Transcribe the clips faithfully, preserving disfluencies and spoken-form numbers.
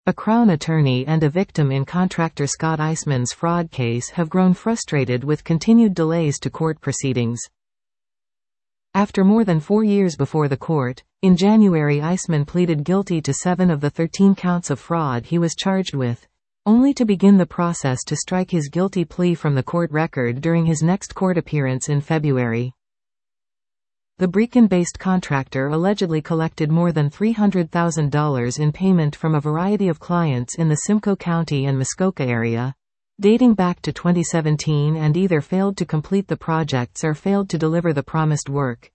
A Crown attorney and a victim in contractor Scott Eisman's fraud case have grown frustrated with continued delays to court proceedings. After more than four years before the court, in January Eisman pleaded guilty to seven of the thirteen counts of fraud he was charged with, only to begin the process to strike his guilty plea from the court record during his next court appearance in February. The Brecon-based contractor allegedly collected more than three hundred thousand dollars in payment from a variety of clients in the Simcoe County and Muskoka area, dating back to twenty seventeen, and either failed to complete the projects or failed to deliver the promised work.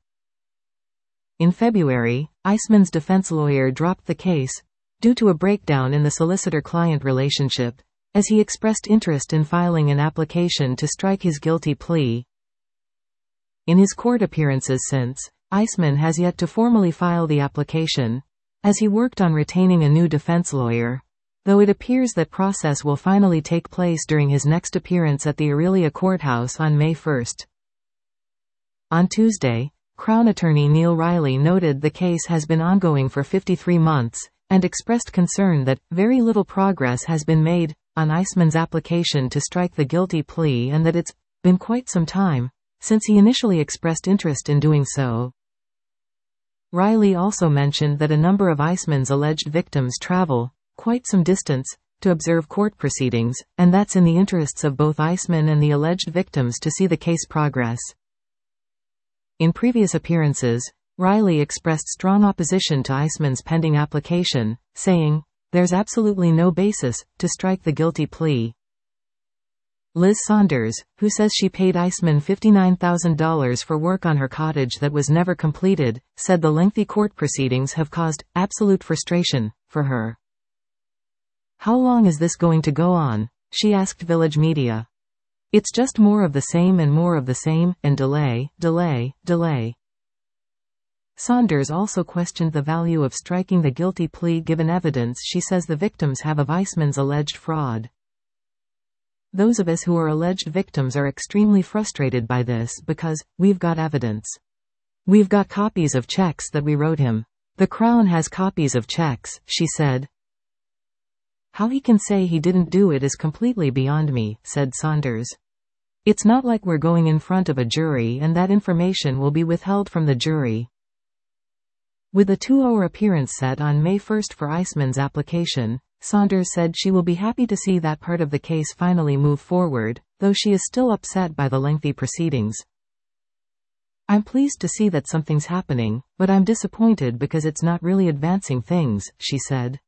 In February, Eisman's defense lawyer dropped the case, due to a breakdown in the solicitor-client relationship, as he expressed interest in filing an application to strike his guilty plea. In his court appearances since, Eisman has yet to formally file the application, as he worked on retaining a new defense lawyer, though it appears that process will finally take place during his next appearance at the Orillia Courthouse on May first. On Tuesday, Crown attorney Neil Riley noted the case has been ongoing for fifty-three months, and expressed concern that very little progress has been made on Eisman's application to strike the guilty plea, and that it's been quite some time since he initially expressed interest in doing so. Riley also mentioned that a number of Eisman's alleged victims travel quite some distance to observe court proceedings, and that's in the interests of both Eisman and the alleged victims to see the case progress. In previous appearances, Riley expressed strong opposition to Eisman's pending application, saying, "There's absolutely no basis to strike the guilty plea." Liz Saunders, who says she paid Eisman fifty-nine thousand dollars for work on her cottage that was never completed, said the lengthy court proceedings have caused absolute frustration for her. "How long is this going to go on?" she asked Village Media. "It's just more of the same and more of the same, and delay, delay, delay." Saunders also questioned the value of striking the guilty plea given evidence she says the victims have of Eisman's alleged fraud. "Those of us who are alleged victims are extremely frustrated by this because we've got evidence. We've got copies of checks that we wrote him. The Crown has copies of checks," she said. "How he can say he didn't do it is completely beyond me," said Saunders. "It's not like we're going in front of a jury and that information will be withheld from the jury." With a two-hour appearance set on May first for Eisman's application, Saunders said she will be happy to see that part of the case finally move forward, though she is still upset by the lengthy proceedings. "I'm pleased to see that something's happening, but I'm disappointed because it's not really advancing things," she said.